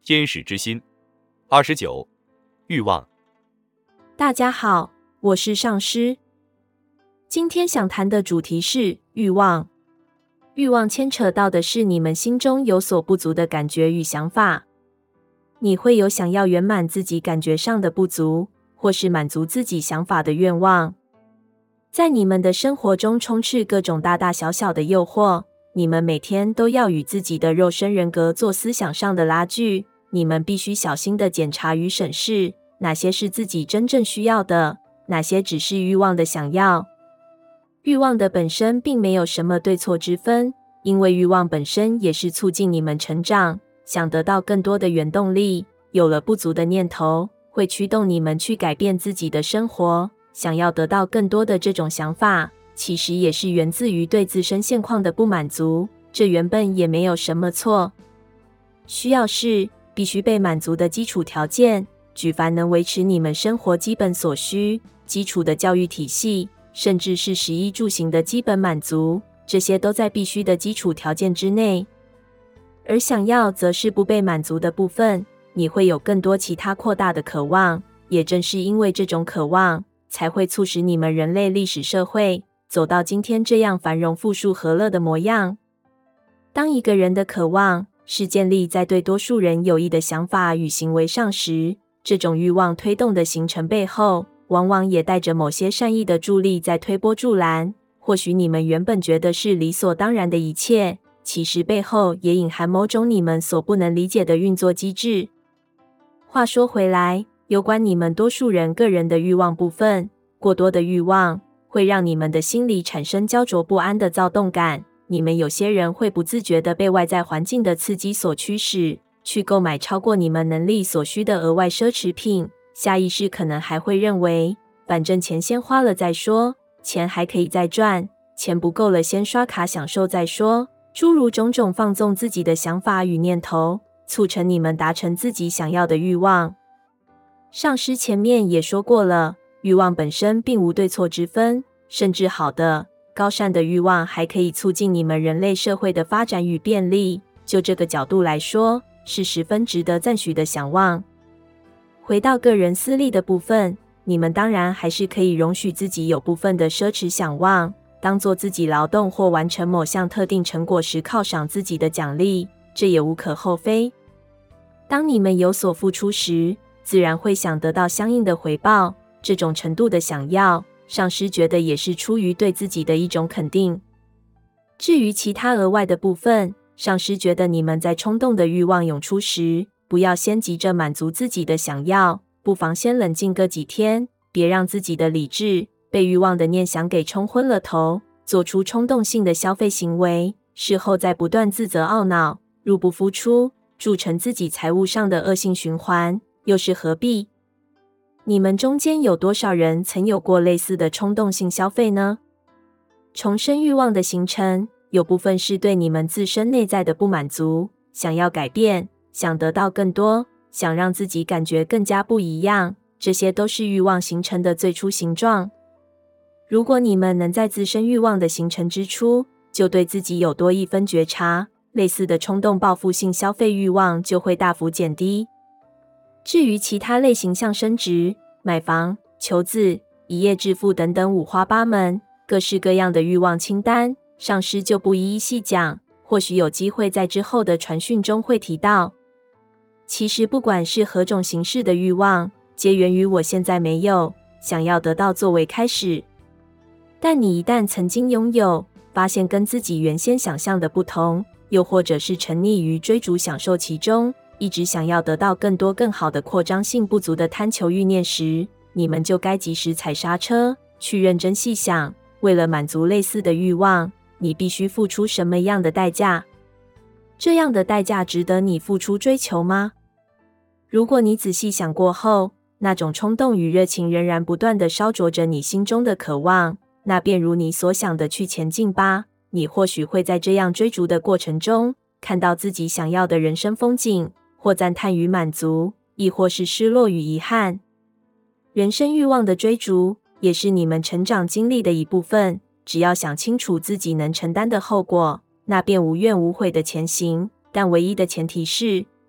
天使之心。29. 欲望。 大家好，我是上师。今天想谈的主题是欲望。欲望牵扯到的是你们心中有所不足的感觉与想法。你会有想要圆满自己感觉上的不足，或是满足自己想法的愿望。在你们的生活中充斥各种大大小小的诱惑，你们每天都要与自己的肉身人格做思想上的拉锯。你们必须小心地检查与审视，哪些是自己真正需要的，哪些只是欲望的想要。欲望的本身并没有什么对错之分，因为欲望本身也是促进你们成长，想得到更多的原动力。有了不足的念头，会驱动你们去改变自己的生活。想要得到更多的这种想法，其实也是源自于对自身现况的不满足，这原本也没有什么错。需要是必须被满足的基础条件，举凡能维持你们生活基本所需、基础的教育体系，甚至是食衣住行的基本满足，这些都在必须的基础条件之内。而想要则是不被满足的部分，你会有更多其他扩大的渴望，也正是因为这种渴望，才会促使你们人类历史社会走到今天这样繁荣富庶和乐的模样。当一个人的渴望是建立在对多数人有益的想法与行为上时，这种欲望推动的形成背后，往往也带着某些善意的助力在推波助澜。或许你们原本觉得是理所当然的一切，其实背后也隐含某种你们所不能理解的运作机制。话说回来，有关你们多数人个人的欲望部分，过多的欲望会让你们的心里产生焦灼不安的躁动感。你们有些人会不自觉地被外在环境的刺激所驱使，去购买超过你们能力所需的额外奢侈品。下意识可能还会认为，反正钱先花了再说，钱还可以再赚，钱不够了先刷卡享受再说，诸如种种放纵自己的想法与念头，促成你们达成自己想要的欲望。上师前面也说过了，欲望本身并无对错之分，甚至好的高善的欲望还可以促进你们人类社会的发展与便利，就这个角度来说，是十分值得赞许的想望。回到个人私利的部分，你们当然还是可以容许自己有部分的奢侈想望，当做自己劳动或完成某项特定成果时犒赏自己的奖励，这也无可厚非。当你们有所付出时，自然会想得到相应的回报，这种程度的想要，上师觉得也是出于对自己的一种肯定。至于其他额外的部分，上师觉得你们在冲动的欲望涌出时，不要先急着满足自己的想要，不妨先冷静个几天，别让自己的理智被欲望的念想给冲昏了头，做出冲动性的消费行为，事后再不断自责懊恼，入不敷出，铸成自己财务上的恶性循环，又是何必？你们中间有多少人曾有过类似的冲动性消费呢？重生欲望的形成，有部分是对你们自身内在的不满足，想要改变，想得到更多，想让自己感觉更加不一样，这些都是欲望形成的最初形状。如果你们能在自身欲望的形成之初，就对自己有多一分觉察，类似的冲动报复性消费欲望就会大幅减低。至于其他类型，像升职、买房、求子、一夜致富等等五花八门、各式各样的欲望清单，上师就不一一细讲，或许有机会在之后的传讯中会提到。其实不管是何种形式的欲望，皆源于我现在没有，想要得到作为开始。但你一旦曾经拥有，发现跟自己原先想象的不同，又或者是沉溺于追逐享受其中，一直想要得到更多更好的扩张性不足的贪求欲念时，你们就该及时踩刹车，去认真细想，为了满足类似的欲望，你必须付出什么样的代价？这样的代价值得你付出追求吗？如果你仔细想过后，那种冲动与热情仍然不断地烧灼着你心中的渴望，那便如你所想的去前进吧。你或许会在这样追逐的过程中，看到自己想要的人生风景，或赞叹与满足，亦或是失落与遗憾。人生欲望的追逐，也是你们成长经历的一部分。只要想清楚自己能承担的后果，那便无怨无悔的前行。但唯一的前提是，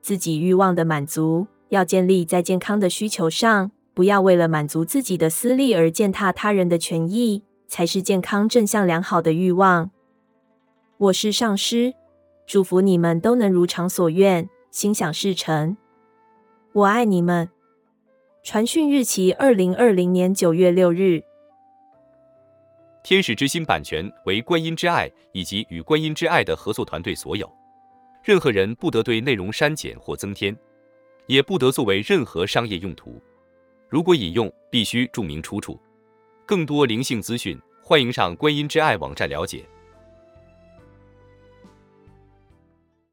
自己欲望的满足要建立在健康的需求上，不要为了满足自己的私利而践踏他人的权益，才是健康正向良好的欲望。我是上师，祝福你们都能如偿所愿，心想事成。我爱你们。传讯日期2020年9月6日。 天使之心版权为观音之爱以及与观音之爱的合作团队所有，任何人不得对内容删减或增添，也不得作为任何商业用途。如果引用，必须注明出处。更多灵性资讯，欢迎上观音之爱网站了解。